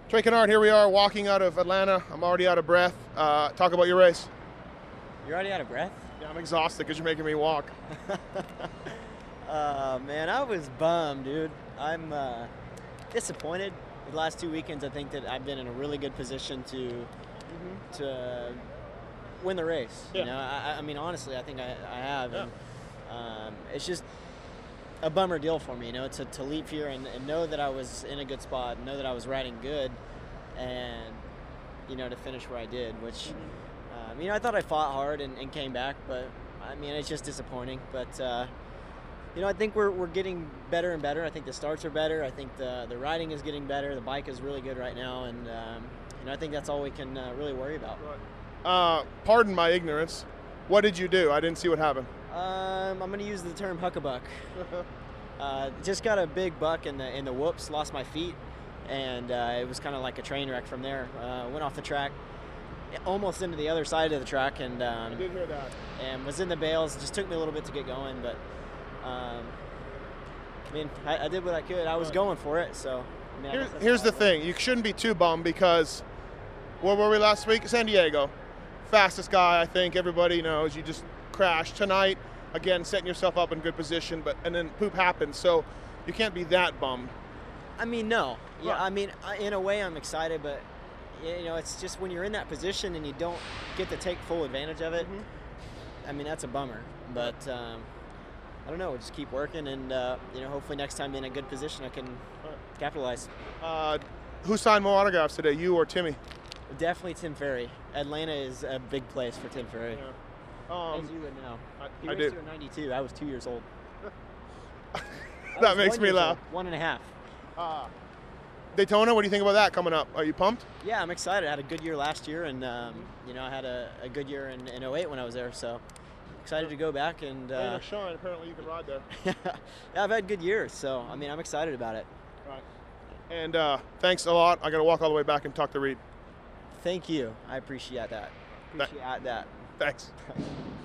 Trey Kennard, here we are walking out of Atlanta. I'm already out of breath. Talk about your race. You're already out of breath? Yeah, I'm exhausted because you're making me walk. Man, I was bummed, dude. I'm disappointed. The last 2 weekends, I think that I've been in a really good position to win the race. Yeah. You know, I mean, honestly, I think I have. Yeah. And it's just a bummer deal for me, you know, to leave here and know that I was in a good spot, know that I was riding good, and, you know, to finish where I did, which, you know, I thought I fought hard and came back, but, I mean, it's just disappointing. But, you know, I think we're getting better and better. I think the starts are better. I think the riding is getting better. The bike is really good right now, and, you know, I think that's all we can really worry about. Pardon my ignorance. What did you do? I didn't see what happened. I'm going to use the term huck-a-buck. Just got a big buck in the whoops, lost my feet, and it was kind of like a train wreck from there. Went off the track, almost into the other side of the track, and I did hear that. And was in the bales. Just took me a little bit to get going, but I mean, I did what I could. I was going for it, so. I mean, Here's the thing. You shouldn't be too bummed because where were we last week? San Diego. Fastest guy, I think. Everybody knows. You just crashed. Tonight, again, setting yourself up in good position, and then poop happens. So you can't be that bummed. I mean, no. Yeah, Right. I mean, in a way, I'm excited, but you know, it's just when you're in that position and you don't get to take full advantage of it. I mean, that's a bummer. But I don't know. We'll just keep working, and you know, hopefully next time in a good position, I can capitalize. Who signed more autographs today, you or Timmy? Definitely Tim Ferry. Atlanta is a big place for Tim Ferry. As you would know. He I raced do. here in '92. I was 2 years old. That makes me laugh. 1.5. Daytona, what do you think about that coming up? Are you pumped? Yeah, I'm excited. I had a good year last year, and you know, I had a good year in '08 when I was there. So excited to go back and. Sean, apparently you can ride there. Yeah, I've had good years, so I mean, I'm excited about it. Right. And thanks a lot. I got to walk all the way back and talk to Reed. Thank you. I appreciate that. Thanks. Appreciate that.